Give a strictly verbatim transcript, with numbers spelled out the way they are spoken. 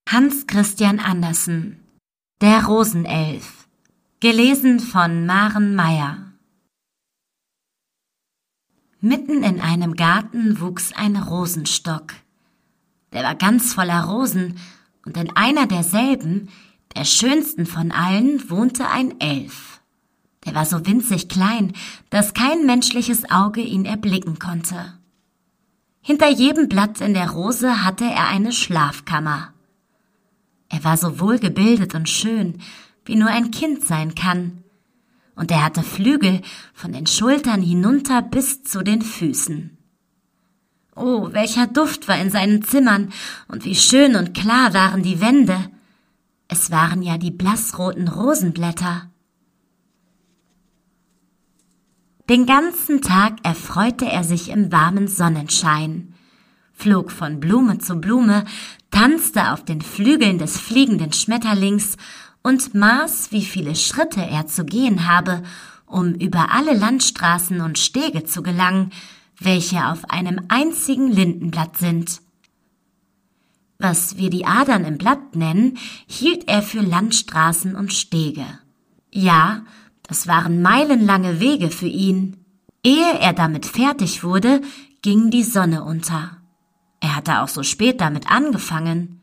Hans Christian Andersen. Der Rosenelf. Gelesen von Maren Meyer. Mitten in einem Garten wuchs ein Rosenstock. Der war ganz voller Rosen, und in einer derselben, der schönsten von allen, wohnte ein Elf. Der war so winzig klein, dass kein menschliches Auge ihn erblicken konnte. Hinter jedem Blatt in der Rose hatte er eine Schlafkammer. Er war so wohlgebildet und schön, wie nur ein Kind sein kann, und er hatte Flügel von den Schultern hinunter bis zu den Füßen. Oh, welcher Duft war in seinen Zimmern, und wie schön und klar waren die Wände. Es waren ja die blassroten Rosenblätter. Den ganzen Tag erfreute er sich im warmen Sonnenschein, flog von Blume zu Blume, tanzte auf den Flügeln des fliegenden Schmetterlings und maß, wie viele Schritte er zu gehen habe, um über alle Landstraßen und Stege zu gelangen, welche auf einem einzigen Lindenblatt sind. Was wir die Adern im Blatt nennen, hielt er für Landstraßen und Stege. Ja, das waren meilenlange Wege für ihn. Ehe er damit fertig wurde, ging die Sonne unter. Er hatte auch so spät damit angefangen.